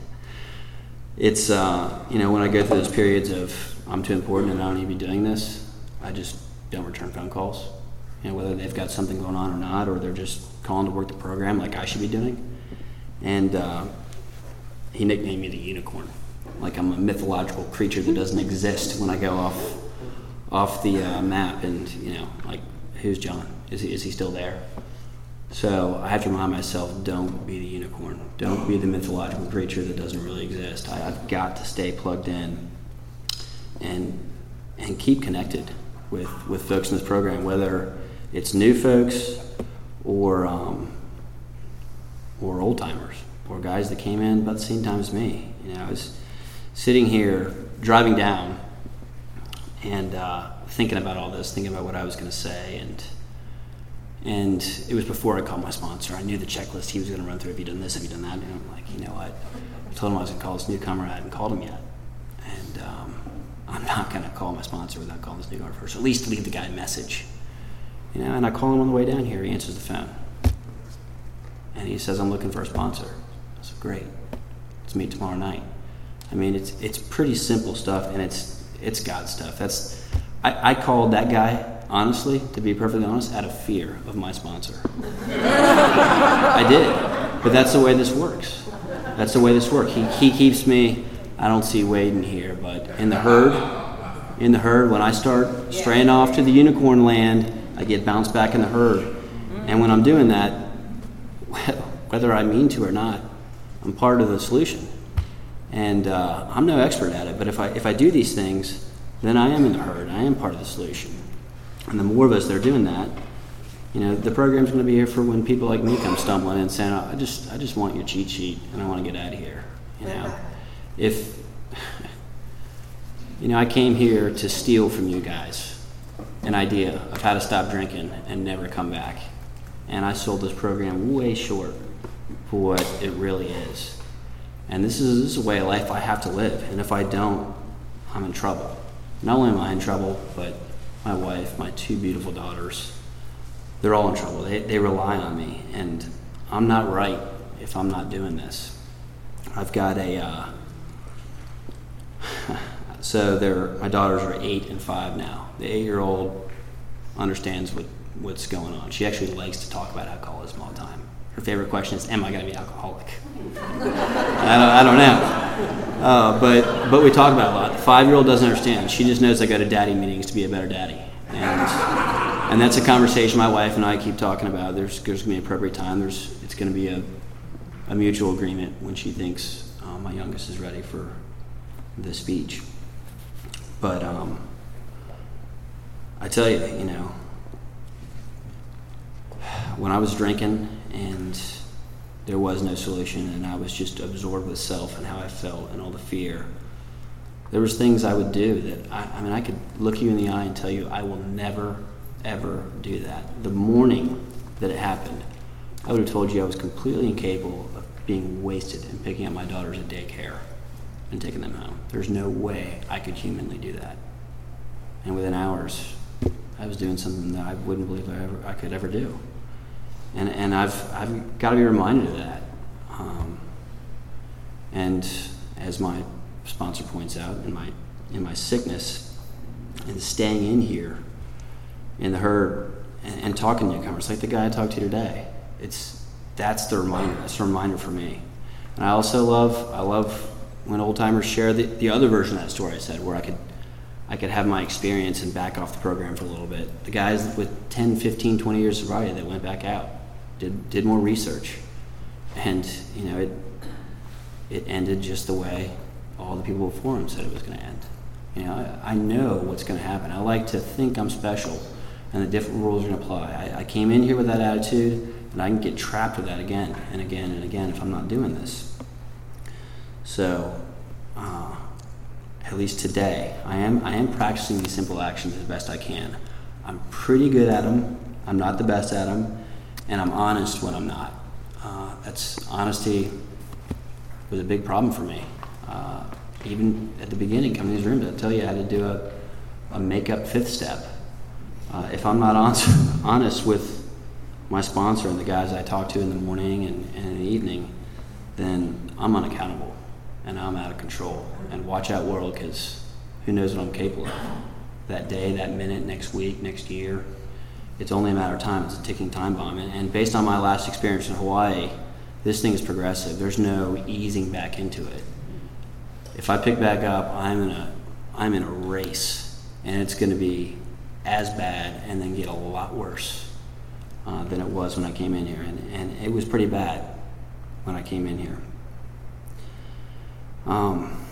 it's, uh, you know, when I go through those periods of I'm too important and I don't need to be doing this, I just don't return phone calls. You know, whether they've got something going on or not, or they're just calling to work the program like I should be doing. And uh, he nicknamed me the unicorn. Like I'm a mythological creature that doesn't exist when I go off off the uh, map. And, you know, like, who's John? Is he, is he still there? So I have to remind myself, don't be the unicorn. Don't be the mythological creature that doesn't really exist. I, I've got to stay plugged in and and keep connected with, with folks in this program, whether it's new folks or um, or old timers or guys that came in about the same time as me. You know, I was sitting here driving down and uh, thinking about all this, thinking about what I was going to say, and and it was before I called my sponsor. I knew the checklist he was going to run through. Have you done this? Have you done that? And I'm like, you know what? I told him I was going to call this newcomer. I hadn't called him yet, and um, I'm not going to call my sponsor without calling this newcomer first. At least leave the guy a message, you know. And I call him on the way down here. He answers the phone, and he says, "I'm looking for a sponsor." I said, "Great. Let's meet tomorrow night." I mean, it's it's pretty simple stuff, and it's it's God stuff. That's I, I called that guy, honestly, to be perfectly honest, out of fear of my sponsor. I did, but that's the way this works. That's the way this works. He he keeps me. I don't see Wade in here, but in the herd, in the herd, when I start straying off to the unicorn land, I get bounced back in the herd, and when I'm doing that, whether I mean to or not, I'm part of the solution. And uh, I'm no expert at it, but if I if I do these things, then I am in the herd. I am part of the solution. And the more of us that are doing that, you know, the program's going to be here for when people like me come stumbling in and saying, oh, "I just I just want your cheat sheet, and I want to get out of here." You know, if you know, I came here to steal from you guys an idea of how to stop drinking and never come back, and I sold this program way short for what it really is. And this is, this is a way of life I have to live. And if I don't, I'm in trouble. Not only am I in trouble, but my wife, my two beautiful daughters, they're all in trouble. They, they rely on me. And I'm not right if I'm not doing this. I've got a... Uh, so they're, my daughters are eight and five now. The eight-year-old understands what, what's going on. She actually likes to talk about alcoholism all the time. Her favorite question is, am I going to be alcoholic? I, don't, I don't know. Uh, but but we talk about it a lot. The five-year-old doesn't understand. She just knows I go to daddy meetings to be a better daddy. And and that's a conversation my wife and I keep talking about. There's, there's going to be an appropriate time. There's It's going to be a, a mutual agreement when she thinks uh, my youngest is ready for the speech. But um, I tell you, you know, when I was drinking and there was no solution and I was just absorbed with self and how I felt and all the fear, there was things I would do that, I, I mean, I could look you in the eye and tell you I will never, ever do that. The morning that it happened, I would have told you I was completely incapable of being wasted and picking up my daughters at daycare and taking them home. There's no way I could humanly do that. And within hours, I was doing something that I wouldn't believe I ever I could ever do. And and I've I've got to be reminded of that. Um, and as my sponsor points out, in my in my sickness and staying in here in the herd and, and talking to newcomers like the guy I talked to today, it's that's the reminder. That's a reminder for me. And I also love I love when old timers share the, the other version of that story I said, where I could I could have my experience and back off the program for a little bit. The guys with ten, fifteen, twenty years of sobriety that went back out did did more research, and you know it it ended just the way all the people before him said it was going to end. You know, I, I know what's going to happen. I like to think I'm special, and the different rules are going to apply. I, I came in here with that attitude, and I can get trapped with that again and again and again if I'm not doing this. So, uh, at least today, I am I am practicing these simple actions as best I can. I'm pretty good at them. I'm not the best at them, and I'm honest when I'm not. Uh, that's honesty was a big problem for me. Uh, even at the beginning, coming to these rooms, I tell you I had to do a, a make-up fifth step. Uh, if I'm not honest, honest with my sponsor and the guys I talk to in the morning and, and in the evening, then I'm unaccountable and I'm out of control. And watch out, world, because who knows what I'm capable of. That day, that minute, next week, next year, it's only a matter of time. It's a ticking time bomb. And, and based on my last experience in Hawaii, this thing is progressive. There's no easing back into it. If I pick back up, I'm in a I'm in a race, and it's going to be as bad and then get a lot worse uh, than it was when I came in here. And, and it was pretty bad when I came in here. Um,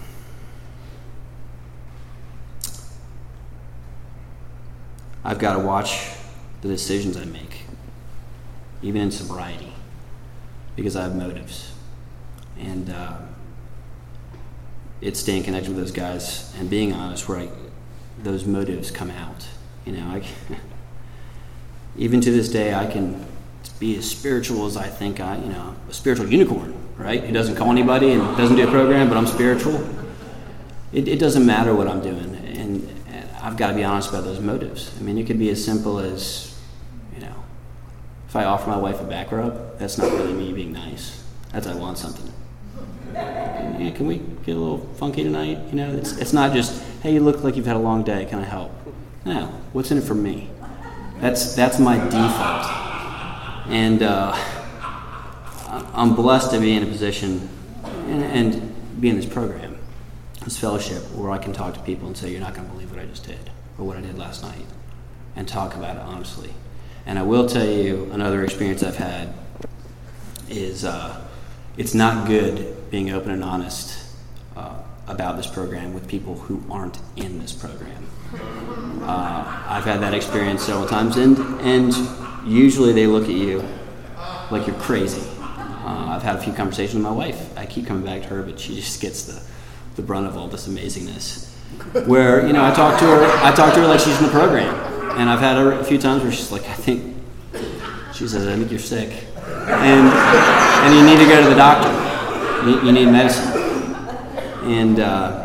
I've got to watch the decisions I make, even in sobriety, because I have motives. And uh, it's staying connected with those guys and being honest where I, those motives come out. You know, I, even to this day, I can be as spiritual as I think I, you know, a spiritual unicorn, right? Who doesn't call anybody and doesn't do a program, but I'm spiritual. It, it doesn't matter what I'm doing, and, and I've got to be honest about those motives. I mean, it could be as simple as, you know, if I offer my wife a back rub, that's not really me being nice. That's I want something. Yeah, can we get a little funky tonight? You know, it's it's not just, hey, you look like you've had a long day. Can I help? No, what's in it for me? That's that's my default, and uh, I'm blessed to be in a position and, and be in this program, this fellowship, where I can talk to people and say, you're not going to believe what I just did or what I did last night, and talk about it honestly. And I will tell you another experience I've had is uh, it's not good being open and honest uh, about this program with people who aren't in this program. Uh, I've had that experience several times, and and usually they look at you like you're crazy. Uh, I've had a few conversations with my wife. I keep coming back to her, but she just gets the, the brunt of all this amazingness. Where, you know, I talk to her, I talk to her like she's in the program, and I've had her a few times where she's like, I think, she says, I think you're sick, and and you need to go to the doctor. You, you need medicine, and uh,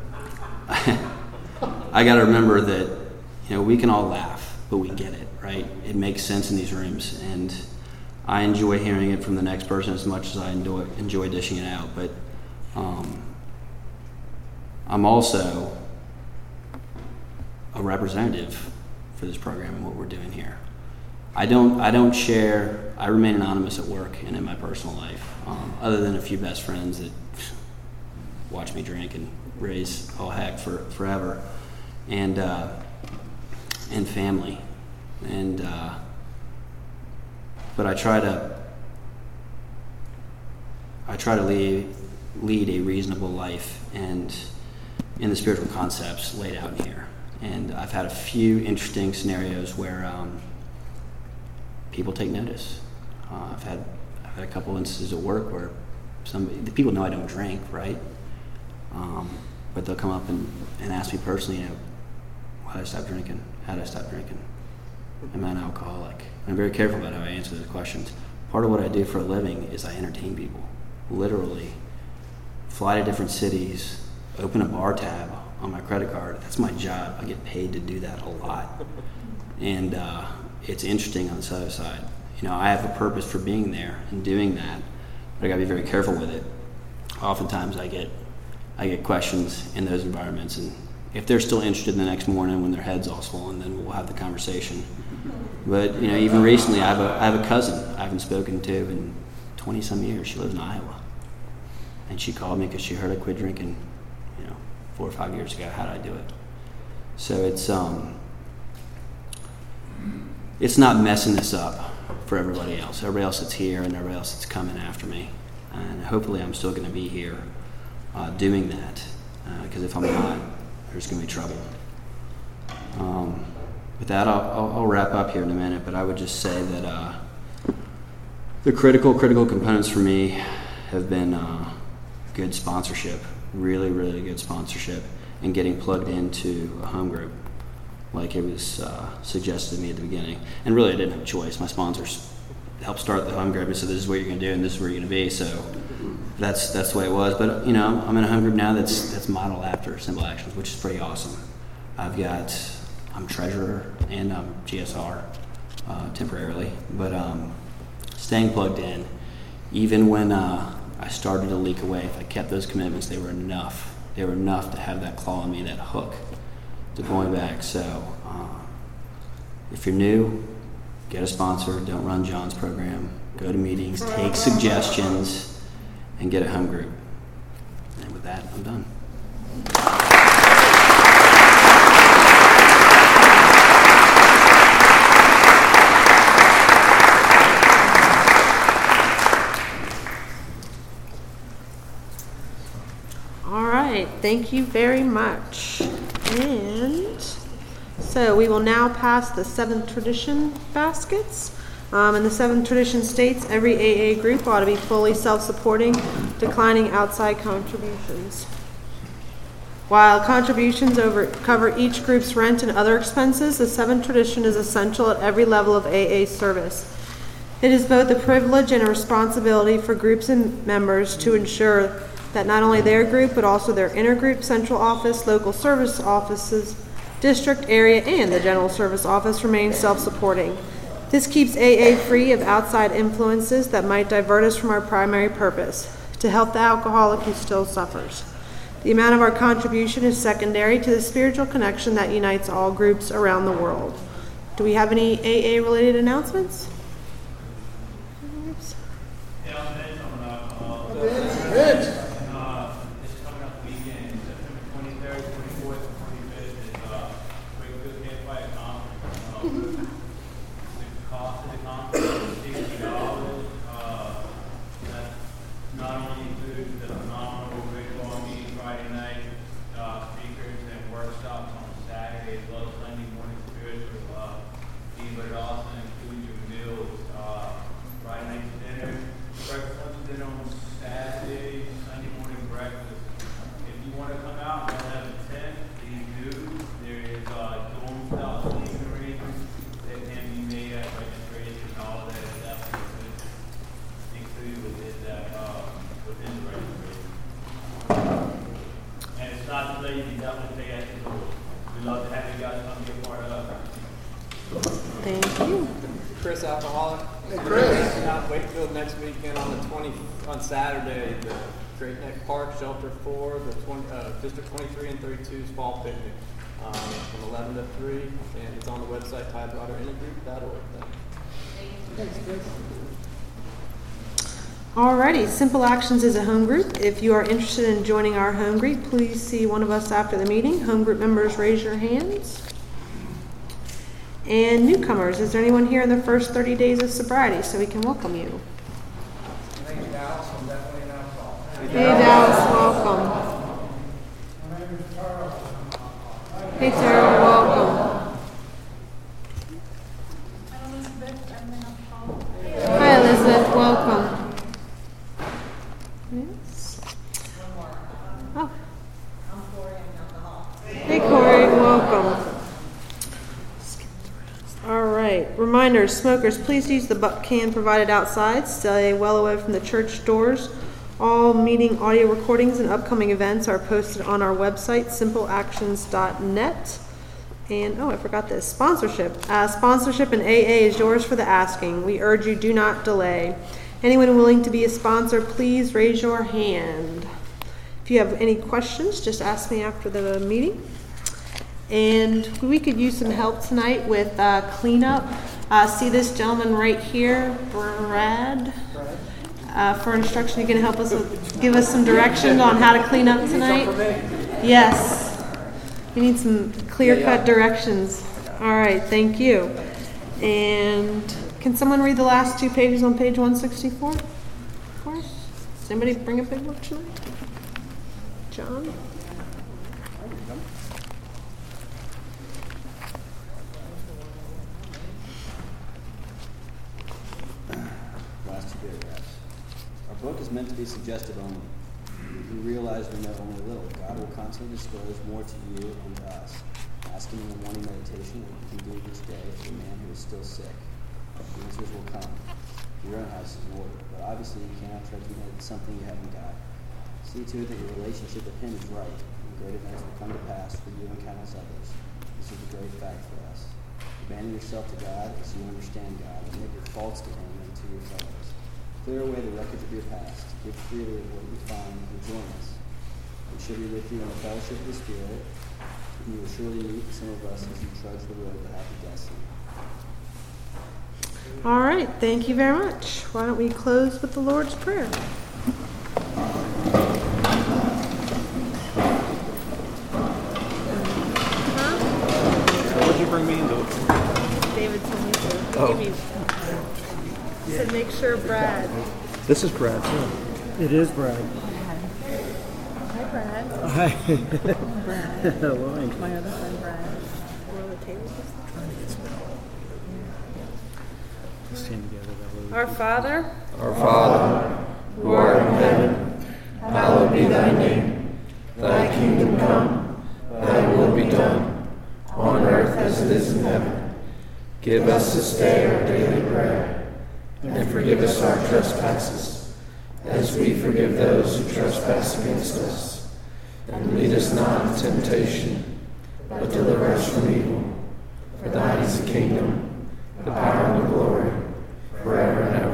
I got to remember that, you know, we can all laugh, but we get it, right? It makes sense in these rooms, and I enjoy hearing it from the next person as much as I enjoy, enjoy dishing it out. But um, I'm also a representative for this program and what we're doing here. I don't I don't share, I remain anonymous at work and in my personal life, um, other than a few best friends that watch me drink and raise all heck for forever, and uh, and family. And uh, but I try to I try to lead lead a reasonable life and in the spiritual concepts laid out in here. And I've had a few interesting scenarios where um, people take notice. Uh, I've had I've had a couple instances at work where some the people know I don't drink, right? Um, but they'll come up and, and ask me personally, you know, why did I stop drinking? How did I stop drinking? Am I an alcoholic? I'm very careful about how I answer those questions. Part of what I do for a living is I entertain people. Literally, fly to different cities, open a bar tab on my credit card. That's my job. I get paid to do that a lot. And uh, it's interesting on this other side. You know, I have a purpose for being there and doing that, but I gotta be very careful with it. Oftentimes I get I get questions in those environments, and if they're still interested the next morning when their head's all swollen, then we'll have the conversation. But you know, even recently, I have a I have a cousin I haven't spoken to in twenty some years. She lives in Iowa, and she called me because she heard I quit drinking, you know, four or five years ago. How did I do it? So it's um, it's not messing this up for everybody else. Everybody else that's here and everybody else that's coming after me, and hopefully, I'm still going to be here uh, doing that. Because uh, if I'm not, there's going to be trouble. Um, with that, I'll, I'll, I'll wrap up here in a minute, but I would just say that uh, the critical, critical components for me have been uh, good sponsorship, really, really good sponsorship, and getting plugged into a home group like it was uh, suggested to me at the beginning. And really, I didn't have a choice. My sponsors helped start the home group and said, this is what you're going to do and this is where you're going to be. So that's that's the way it was. But, you know, I'm in a home group now that's that's modeled after Simple Actions, which is pretty awesome. I've got, I'm treasurer and I'm G S R uh, temporarily. But um, staying plugged in, even when uh, I started to leak away, if I kept those commitments, they were enough. They were enough to have that claw in me, that hook to going back. So uh, if you're new, get a sponsor. Don't run John's program. Go to meetings, take suggestions, and get a home group. And with that, I'm done. All right, thank you very much. And so we will now pass the seventh tradition baskets. Um, and the seventh tradition states every A A group ought to be fully self-supporting, declining outside contributions. While contributions over, cover each group's rent and other expenses, the seventh tradition is essential at every level of A A service. It is both a privilege and a responsibility for groups and members to ensure that not only their group, but also their intergroup, central office, local service offices, district, area, and the general service office remain self-supporting. This keeps A A free of outside influences that might divert us from our primary purpose, to help the alcoholic who still suffers. The amount of our contribution is secondary to the spiritual connection that unites all groups around the world. Do we have any A A-related announcements? Rich. Chris Alcoholic. Hey, Chris. Out Wakefield next weekend on the twentieth on Saturday. The Great Neck Park Shelter Four, the twenty, uh, District twenty-three and thirty-two's fall picnic um, from eleven to three, and it's on the website tidewater intergroup dot org. Thanks, Chris. Alrighty, Simple Actions is a home group. If you are interested in joining our home group, please see one of us after the meeting. Home group members, raise your hands. And newcomers, is there anyone here in the first thirty days of sobriety so we can welcome you? Thank you, Dallas. I'm definitely an alcoholic. Hey Dallas, welcome. My name is Charles. Hey Tara, welcome. welcome. All right. Reminders, smokers, please use the butt can provided outside. Stay well away from the church doors. All meeting audio recordings and upcoming events are posted on our website, simple actions dot net. And, oh, I forgot this, sponsorship. Uh, sponsorship in A A is yours for the asking. We urge you, do not delay. Anyone willing to be a sponsor, please raise your hand. If you have any questions, just ask me after the meeting. And we could use some help tonight with uh, cleanup. Uh, see this gentleman right here, Brad, uh, for instruction. You can help us with, give us some directions on how to clean up tonight. Yes. We need some clear-cut directions. All right, thank you. And can someone read the last two pages on page one sixty-four for us? Does anybody bring a big book tonight? John? Last two paragraphs. Our book is meant to be suggestive only. We realize we know only little. God will constantly disclose more to you and to us. Asking in the morning meditation what you can do each day for the man who is still sick. The answers will come. Your own house is in order, but obviously you cannot try to inherit something you haven't got. See to it that your relationship with him is right, and great events will come to pass for you and countless others. This is a great fact for us. Abandon yourself to God as you understand God, and make your faults to him and to your fellows. Clear away the wreckage of your past. Give freely of what you find and join us. We shall be with you in the fellowship of the Spirit, and you will surely meet some of us as you trudge the road to happy destiny. All right, thank you very much. Why don't we close with the Lord's Prayer? What did you bring me into? David told me to. Oh. Give me- He said make sure Brad. This is Brad, too. It is Brad. Hi, Brad. Hi. Brad. Hello. My other friend, Brad. We're on the table. Stand together. That way. Our Father, Our Father, who art in heaven, hallowed be thy name. Thy kingdom come, thy will be done, on earth as it is in heaven. Give us this day our daily bread, and forgive us our trespasses, as we forgive those who trespass against us. And lead us not into temptation, but deliver us from evil. For thine is the kingdom, the power, and the glory, forever and ever.